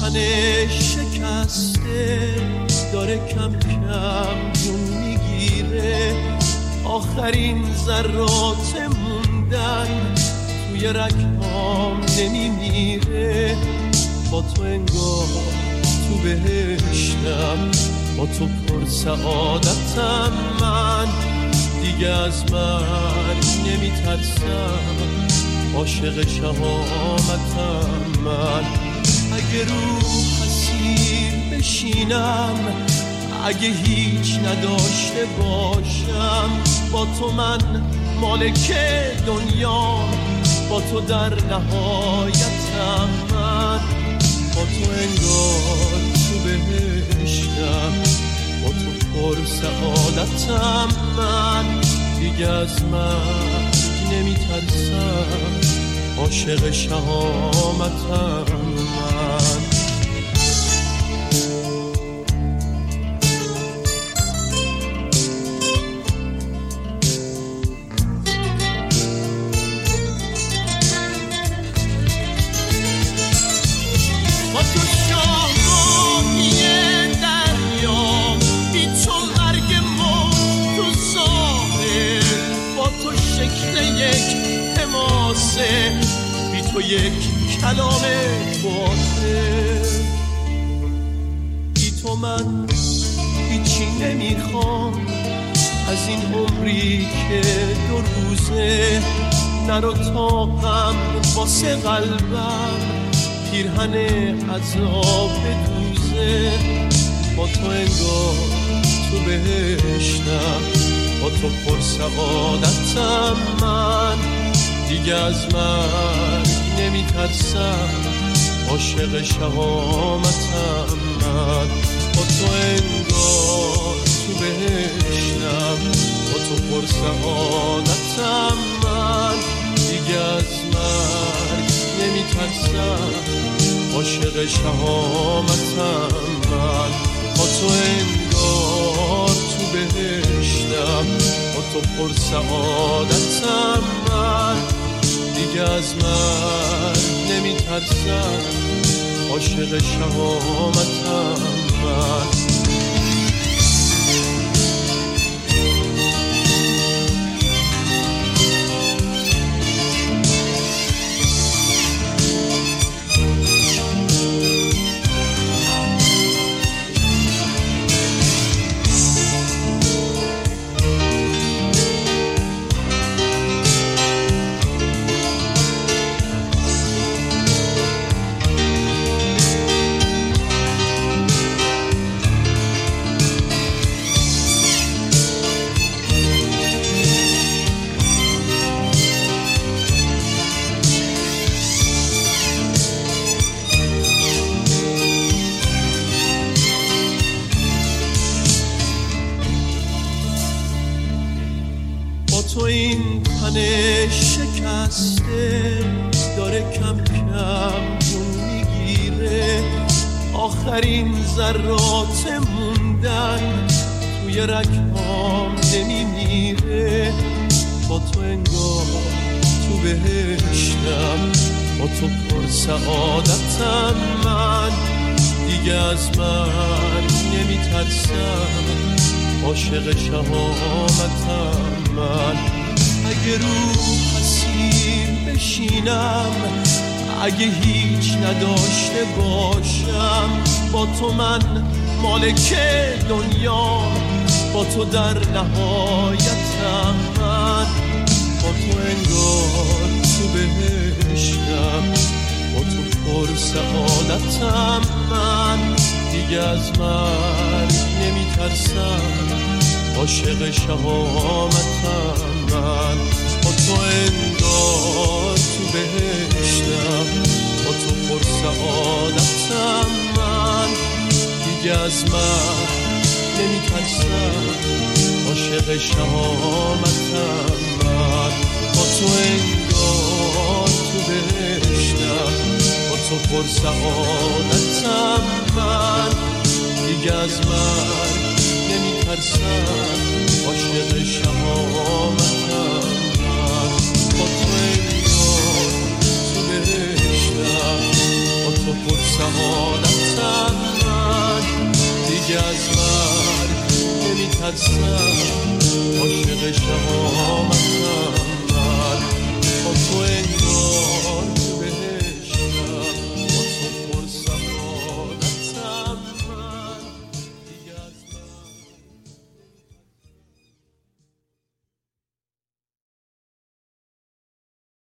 تن شکسته داره کم کم جون میگیره، آخرین ذرات موندن توی رگهام نمیمیره. با تو انگار تو بهشتم، با تو پر سعادتم، من دیگه از مرگ نمیترسم، عاشق شهامتم. من اگه رو اسیر بشینم، اگه هیچ نداشته باشم، با تو من مالک دنیام، با تو در نهایتم. من با تو انگار تو بهشتم، با تو پر سعادتم، من دیگه از مرگ نمیترسم، عاشق شهامتم. من بی تو یک کلام باطل، بی تو من هیچی نمیخوام از این عمری که 2 روزه. نرو طاقم واسه قلبم پیرهن عذاب دوزه. با تو انگار تو بهشتم، با تو پر سعادتم، من دیگه از مرگ نمیترسم، عاشق شهامتم. من با تو انگار تو بهشتم، با تو پر سعادتم، من دیگه از مرگ نمیترسم، عاشق شهامتم. من با تو انگار تو بهشتم، با تو پر سعادتم، من دیگه از مرگ نمیترسم، عاشق شهامتم. من تو این تن شکسته داره کم کم جون میگیره، آخرین ذرات موندن توی رگهام نمیمیره. با تو انگار تو بهشتم، با تو پر سعادتم، من دیگه از مرگ نمیترسم، عاشق شهامتم. من اگه رو اسیر بشینم، اگه هیچ نداشته باشم، با تو من مالک دنیام، با تو در نهایتم. من با تو انگار تو بهشتم، با تو پر سعادتم، من دیگه از مرگ نمیترسم، عاشق شهامتم. من با تو انگار تو بهشتم، با تو پر سعادتم، من دیگه از مرگ نمیترسم، عاشق شهامتم. من با تو انگار تو بهشتم، با تو پر سعادتم، من دیگه از مرگ نمیترسم، عاشق شهامتم. من با تو انگار تو بهشتم، با تو پر سعادتم، نمیترسم من، دیگه از مرگ نمیترسم، عاشق شما